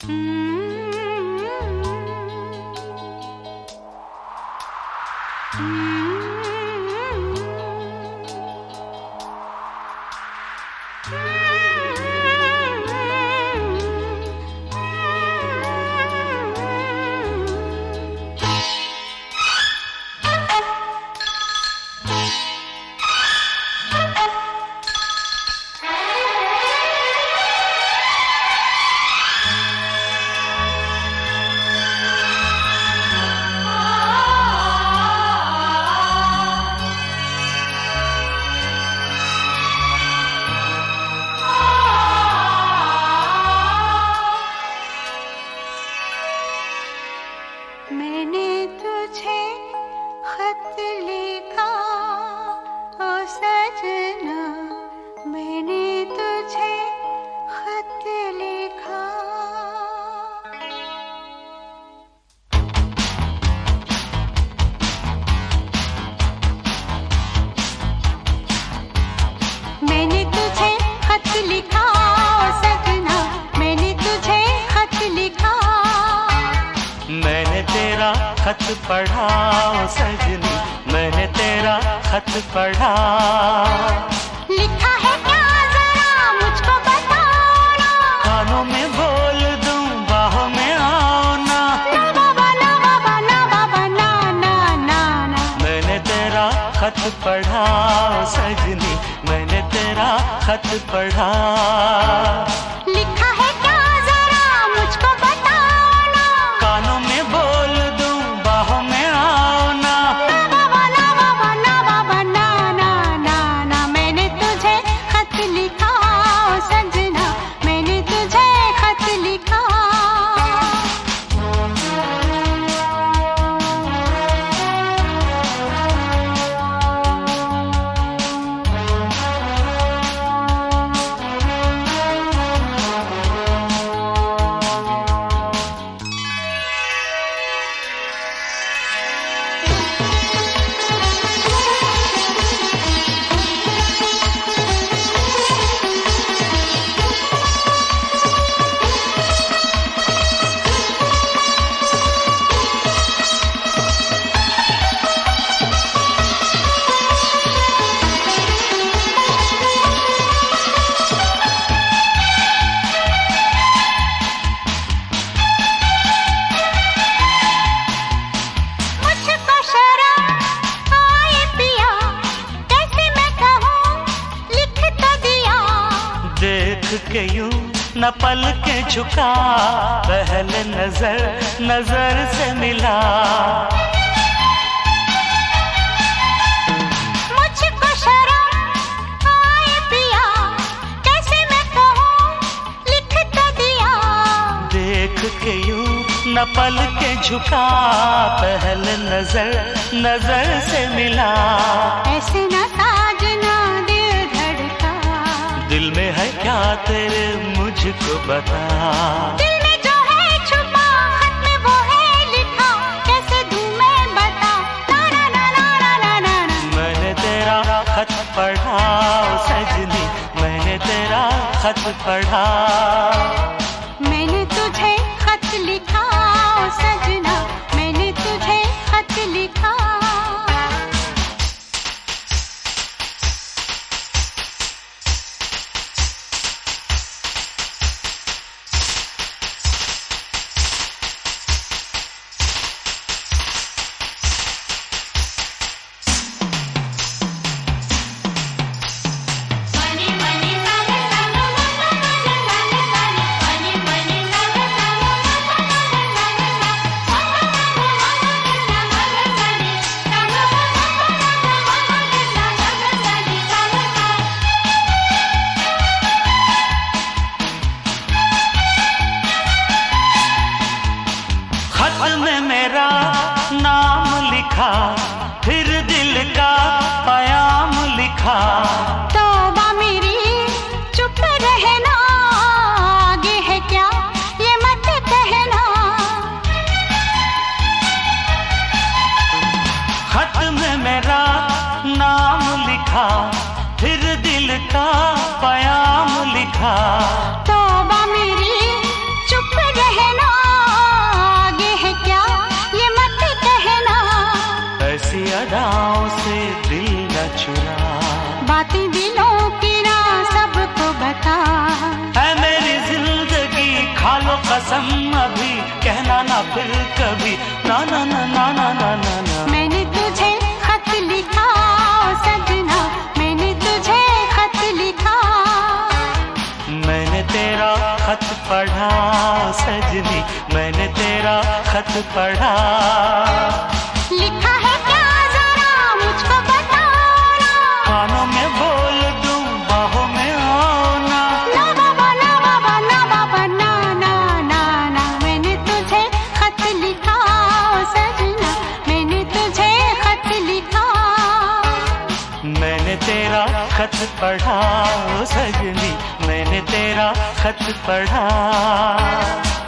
मैंने तुझे खत लिखा ओ सजना, मैंने तुझे खत लिखा। मैंने तुझे खत लिखा ओ सजना, मैंने तुझे खत लिखा। मैंने तेरा खत पढ़ा ओ सजनी, मैंने तेरा खत पढ़ा। लिखा है क्या जरा मुझको बताना, कानों में बोल दूं बाहों में आओ ना। ना बाबा ना बाबा ना बाबा ना ना ना ना। मैंने तेरा खत पढ़ा ओ सजनी, मैंने तेरा खत पढ़ा। लिखा है क्या जरा मुझको बताना, कानों में बोल दूं बाहों में आओ ना। ना बाबा ना बाबा ना बाबा ना ना ना ना। मैंने तुझे खत लिखा ओ सजना, मैंने तुझे खत लिखा। के यूं न पल के झुका, पहले नजर नजर से मिला। मुझको शर्म आए पिया, कैसे मैं कहूँ लिख तो दिया। देख के यूं न पल के झुका, पहले नजर नजर से मिला। ऐसे न साजना दिल धड़का, दिल में है क्या तेरे मुझको बता। दिल में जो है छुपा, खत में वो है लिखा, कैसे दूं मैं बता। ना ना ना ना ना ना ना। मैंने तेरा खत पढ़ा ओ सजनी, मैंने तेरा खत पढ़ा। मैंने तुझे खत लिखा ओ सजना, मैंने तुझे खत लिखा। खत में मेरा नाम लिखा, फिर दिल का पयाम लिखा। तौबा मेरी चुप रहना, आगे है क्या ये मत कहना। खत में मेरा नाम लिखा, फिर दिल का पयाम लिखा। तौबा मेरी चुप रहना, बता। है मेरी जिंदगी खा लो कसम अभी, कहना ना फिर कभी ना ना ना ना ना ना ना ना। मैंने तुझे खत लिखा सजना, मैंने तुझे खत लिखा। मैंने तेरा खत पढ़ा सजनी, मैंने तेरा खत पढ़ा। लिखा है क्या जरा मुझको बताना, कानों में बोल दूं बाहों में आओ ना। ना बाबा ना बाबा ना बाबा ना ना ना ना। मैंने तुझे खत लिखा सजना, मैंने तुझे खत लिखा। मैंने तेरा खत पढ़ा सजनी, मैंने तेरा खत पढ़ा।